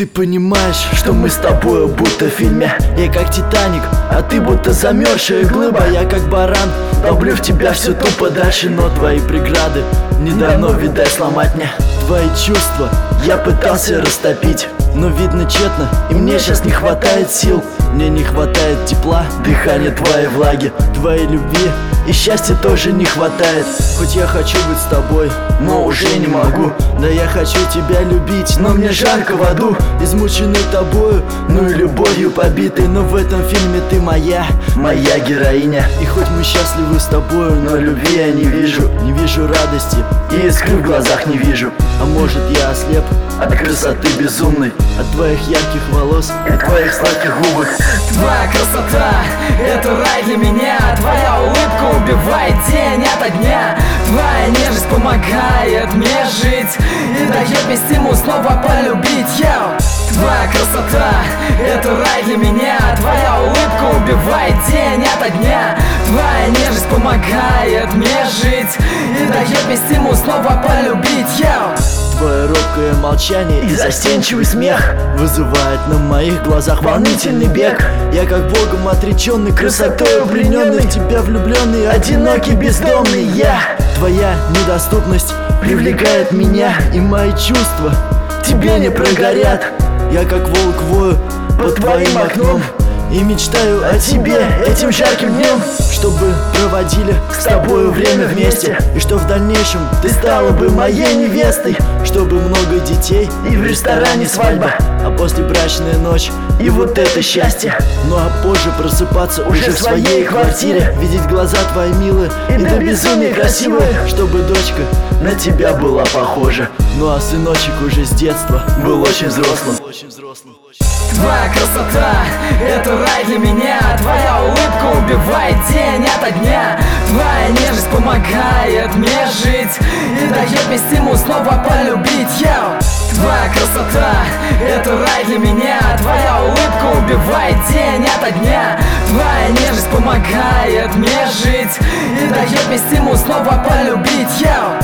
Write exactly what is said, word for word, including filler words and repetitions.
Ты понимаешь, что мы с тобою будто в фильме. Я как Титаник, а ты будто замерзшая глыба. Я как баран, долблю в тебя все тупо дальше. Но твои преграды не дано, видать, сломать мне. Твои чувства я пытался растопить, но видно тщетно, и мне сейчас не хватает сил. Мне не хватает тепла, дыхания твоей влаги, твоей любви и счастья тоже не хватает. Хоть я хочу быть с тобой, но уже не могу. Да я хочу тебя любить, но мне жарко в аду. Измученный тобою, ну и любовью побитый. Но в этом фильме ты моя, моя героиня. И хоть мы счастливы с тобою, но любви я не вижу. Не вижу радости и искры в глазах не вижу. А может я ослеп от красоты безумной, от твоих ярких волос и твоих сладких губок. Твоя красота — это рай для меня. Твоя улыбка убивает день ото дня. Твоя нежность помогает мне жить и дает мне стимул снова полюбить. Йоу! Твоя красота — это рай для меня. Твоя улыбка убивает день ото дня. Твоя нежность помогает мне жить и дает мне стимул снова полюбить. Йоу! Твое робкое молчание и застенчивый смех вызывает на моих глазах волнительный бег. Я как богом отреченный, красотой плененный, в тебя влюбленный, одинокий, бездомный. Я, твоя недоступность привлекает меня, и мои чувства тебе не прогорят. Я как волк вою под твоим окном и мечтаю о тебе этим жарким днем, чтобы проводили с тобою время вместе, и что в дальнейшем ты стала бы моей невестой, чтобы много детей и в ресторане свадьба, а после брачная ночь и вот это счастье. Ну а позже просыпаться уже в своей квартире, видеть глаза твои милые и до безумия красивые, чтобы дочка на тебя была похожа. Ну а сыночек уже с детства был очень взрослым. Твоя красота — это рай для меня. Твоя улыбка убивает день ото дня. Твоя нежность помогает мне жить и дает мне стимул снова полюбить. Йоу! Твоя красота — это рай для меня. Твоя улыбка убивает день ото дня. Твоя нежность помогает мне жить и дает мне стимул снова полюбить. Йоу!